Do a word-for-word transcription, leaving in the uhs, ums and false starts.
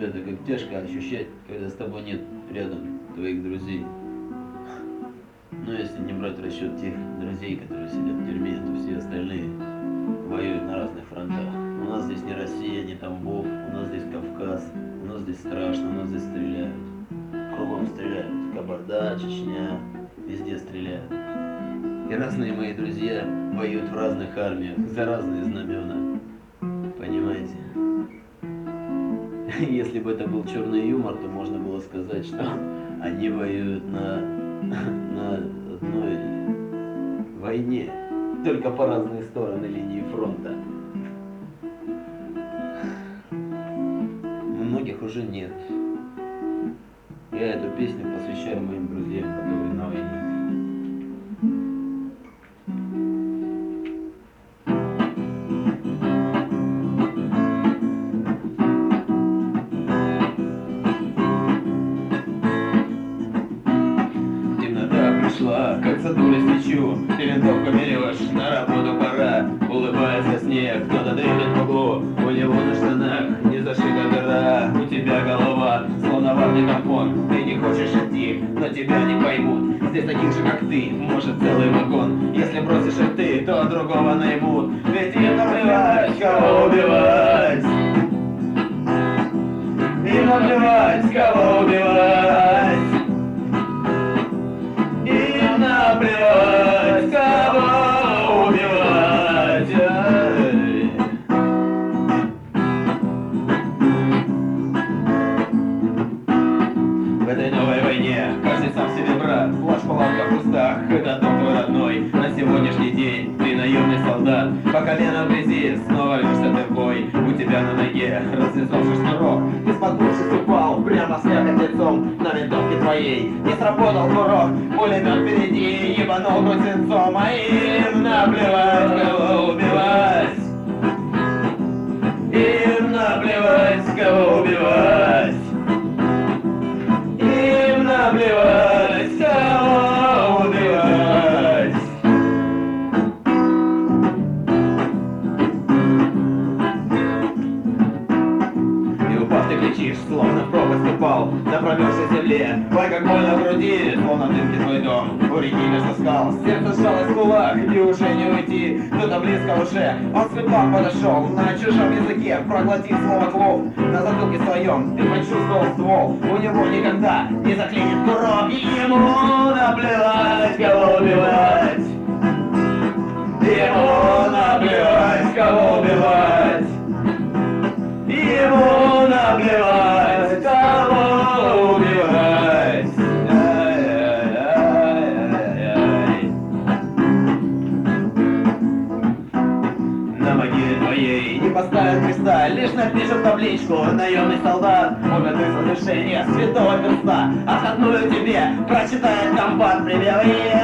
ребята, как тяжко ощущать, когда с тобой нет рядом твоих друзей. Но если не брать в расчет тех друзей, которые сидят в тюрьме, то все остальные воюют на разных фронтах. У нас здесь не Россия, не Тамбов, у нас здесь Кавказ, у нас здесь страшно, у нас здесь стреляют. Кругом стреляют. Кабарда, Чечня, везде стреляют. И разные мои друзья воюют в разных армиях, за разные знамена. Понимаете? Если бы это был черный юмор, то можно было сказать, что они воюют на, на одной войне, только по разные стороны линии фронта. Многих уже нет. Я эту песню посвящаю моим друзьям, которые на войне. Как задули свечу, ты винтовку берешь, на работу пора. Улыбается снег, кто-то дремлет в углу, у него на штанах не зашита дыра. У тебя голова, словно ватный тампон. Ты не хочешь идти, но тебя не поймут. Здесь таких же, как ты, может целый вагон. Если бросишь и ты, то другого наймут. Ведь им наплевать, кого убивать. Им наплевать, кого убивать. Наплевать, кого убивать. В этой новой войне каждый сам себе брат. Плачь в палатках пустах, это дом твой родной. На сегодняшний день ты наемный солдат. По колено в грязи, снова лишься ты в бой. У тебя на ноге развязался шнурок. Ты споткнувшись упал, прямо с слякоть лицом. На винтовке твоей не сработал курок. Пулемет впереди, ебанул грудь свинцом. А им наплевать, кого убивать. Им наплевать, кого убивать. Им наплевать, кого убивать. И упав ты кричишь, словно в пропасть упал. На промерзшей земле, ой, как больно в груди. Словно в дымке твой дом, у реки между скал. Сердце сжалось в кулак, и уже не уйти. Кто-то близко уже, он с криком подошел. На чужом языке проглотив слово клоун. На затылке своем ты почувствовал ствол. У него никогда не заклинит курок. И ему наплевать, кого убивать. Ему наплевать, кого убивать. Ему наплевать, кого убивать. Ай-яй-яй-яй-яй. На могиле твоей не поставят креста, лишь напишут табличку: наемный солдат, умер ты с разрешения святого перста. Отходную тебе прочитает комбат. Привет.